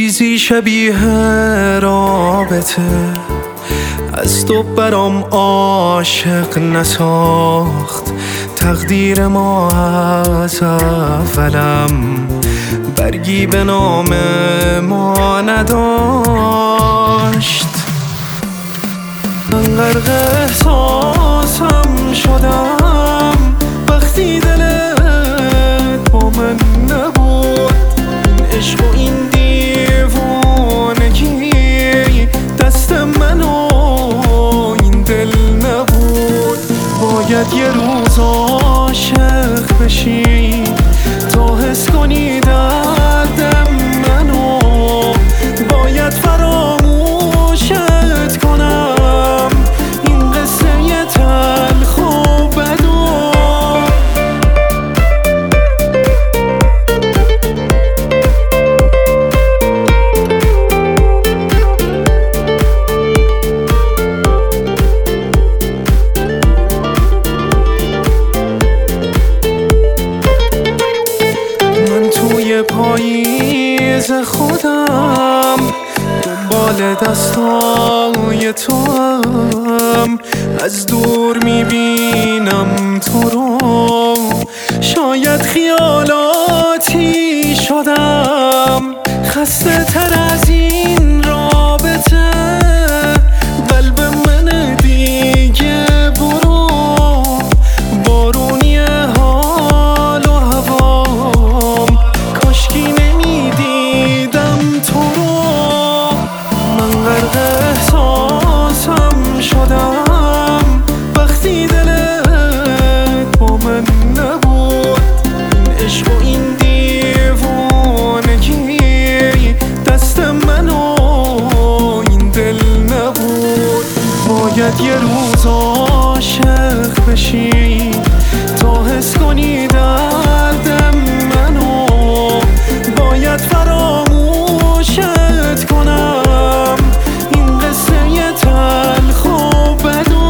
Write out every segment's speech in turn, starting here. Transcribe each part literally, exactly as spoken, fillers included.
چیزی شبیه رابطه از تو برام عاشق نساخت. تقدیر ما از اولم برگی به نام ما نداشت. من غرق احساسم شدم وقتی دلت با من نبود. این عشق و این دیوانگی دست من و این دل نبود. باید یه روز عاشق بشی تا حس کنی دردم منو. باید فراموشت کنم این قصه ی تلخ و بدو. پاییز خودم دنبال دستای تو هم از دور میبینم تو رو. شاید خیالاتی شدم خسته تر از این رابطه. قلب من دیگه برو بارونی حال و هوام. کاشکی نمیدیدم تو رو. من غرق احساسم شدم وقتی دلت با من نبود. این عشق و این دیوانگی دست من و این دل نبود. باید یه روز عاشق بشی تا حس کنی دردم منو. باید فراموشت کنم این قصه ی تلخ و بدو.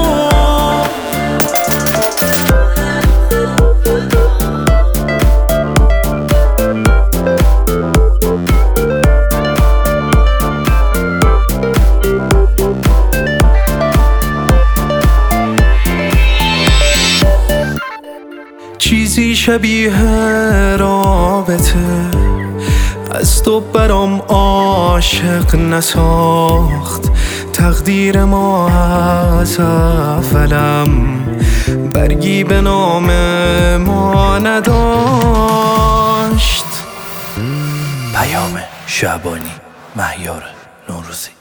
چیزی شبیه رابطه از تو برام عاشق نساخت. تقدیر ما از اولم برگی به نام ما نداشت. پیام شعبانی، مهیار نوروزی.